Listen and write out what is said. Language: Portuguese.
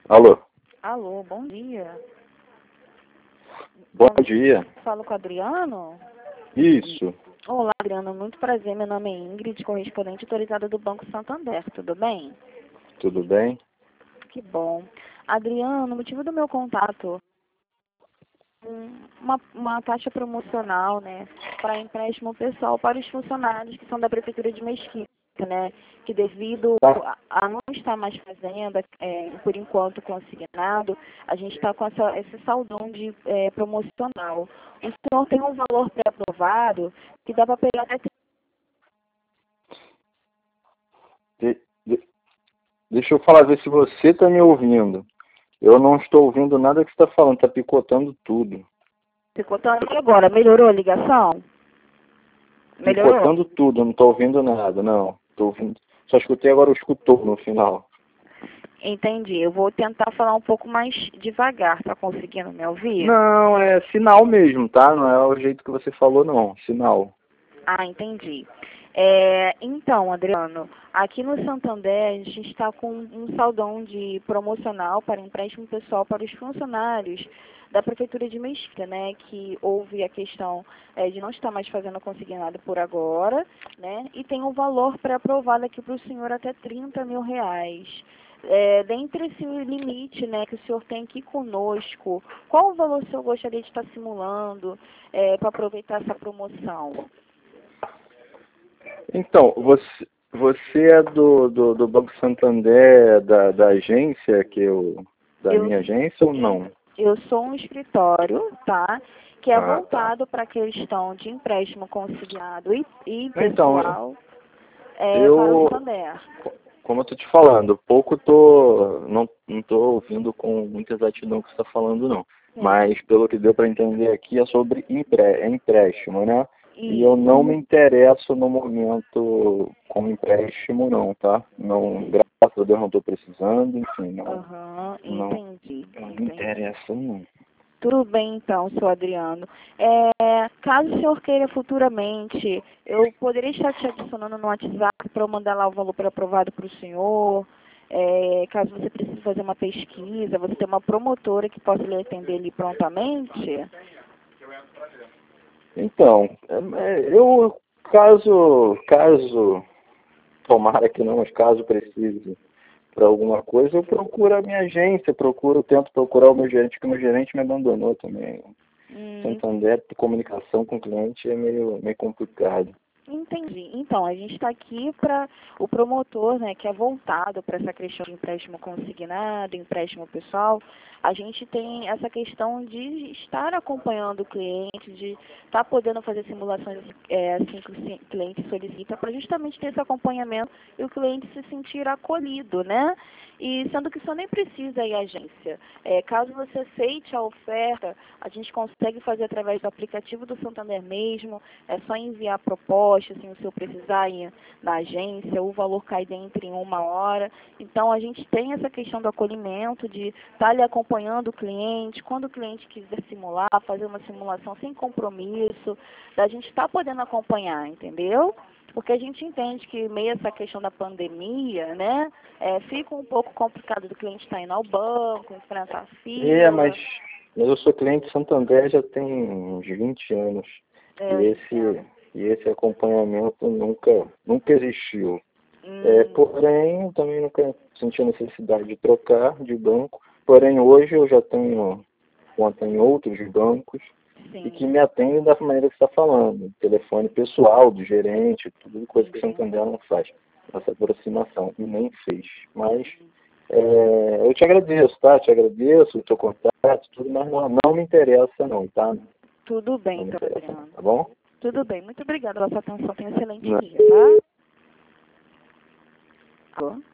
Alô, Alô, bom dia. bom dia. Falo com o Adriano? Isso, Olá, Adriano, muito prazer. Meu nome é Ingrid, correspondente autorizada do Banco Santander. Tudo bem? tudo bem? Que bom. Adriano, o motivo do meu contato, uma taxa promocional, né, para empréstimo pessoal para os funcionários que são da Prefeitura de Mesquita, né, que devido Tá. a não estar mais fazendo, por enquanto consignado, a gente está com esse saldão de promocional. O senhor tem um valor pré-aprovado que dá para pegar até... De- de- deixa eu falar, ver se você está me ouvindo. Eu não estou ouvindo nada que você está falando, está picotando tudo. Picotando. E agora, melhorou a ligação? Melhorou? Picotando tudo, eu não estou ouvindo nada, não. Tô ouvindo, só escutei agora o escutou no final. Entendi. Eu vou tentar falar um pouco mais devagar. Tá conseguindo me ouvir? Não, é sinal mesmo, tá? Não é o jeito que você falou, não. Sinal. Ah, entendi. Então, Adriano, aqui no Santander a gente está com um saldão de promocional para empréstimo pessoal para os funcionários da Prefeitura de Mesquita, né? Que houve a questão de não estar mais fazendo consignado por agora, né? E tem um valor pré-aprovado aqui para o senhor até R$ 30.000. Dentre esse limite, né, que o senhor tem aqui conosco, qual o valor o senhor gostaria de estar simulando para aproveitar essa promoção? Então, você é do Banco Santander, da agência da Eu, minha agência ou não? eu sou um escritório, tá? Que é Ah, tá. voltado para a questão de empréstimo consignado e Então, pessoal para o eu, Santander. como eu tô te falando, pouco não tô ouvindo com muita exatidão o que você está falando, não. Sim, Mas pelo que deu para entender aqui é sobre empréstimo, né? E eu não me isso. interesso no momento com empréstimo, não, tá? Não, graças a Deus não estou precisando, enfim, Aham, não, entendi, não me entendi. interessa, não. Tudo bem, então, seu Adriano. Caso o senhor queira futuramente, eu poderia estar te adicionando no WhatsApp para eu mandar lá o valor aprovado para o senhor. Caso você precise fazer uma pesquisa, você tem uma promotora que possa lhe atender ali prontamente? Então, eu, caso, tomara que não, mas caso precise para alguma coisa, eu procuro a minha agência, tento procurar o meu gerente, que o meu gerente me abandonou também. Hum, Santander, comunicação com o cliente é meio complicado. Entendi. Então, a gente está aqui para o promotor, né, que é voltado para essa questão de empréstimo consignado, empréstimo pessoal. A gente tem essa questão de estar acompanhando o cliente, de estar podendo fazer simulações assim que o cliente solicita, para justamente ter esse acompanhamento e o cliente se sentir acolhido, né? E sendo que isso nem precisa ir à agência. Caso você aceite a oferta, a gente consegue fazer através do aplicativo do Santander mesmo. É só enviar a proposta, assim, o senhor precisar ir na agência, o valor cai dentro em 1 hora. Então, a gente tem essa questão do acolhimento, de estar ali acompanhando o cliente, quando o cliente quiser simular, fazer uma simulação sem compromisso, da gente estar podendo acompanhar, entendeu? Porque a gente entende que meio essa questão da pandemia, né, fica um pouco complicado do cliente estar indo ao banco, enfrentar Mas fila. eu sou cliente Santander já tem uns 20 anos. E Eu esse, entendo. e esse acompanhamento nunca existiu. Hum, Porém, eu também nunca senti a necessidade de trocar de banco. Porém, hoje eu já tenho conta em outros bancos e que sim, me atendem da maneira que você está falando. Telefone pessoal do gerente, tudo coisa que o entendo. Santander não faz. Essa aproximação. E nem fez. Mas eu te agradeço, tá? Te agradeço o teu contato, tudo, mas não me interessa não, tá? Tudo bem, Não me então, interessa não, Adriano. tá bom? Tudo bem. Muito obrigada pela sua atenção. Tenha um excelente Não. dia, tá? Alô?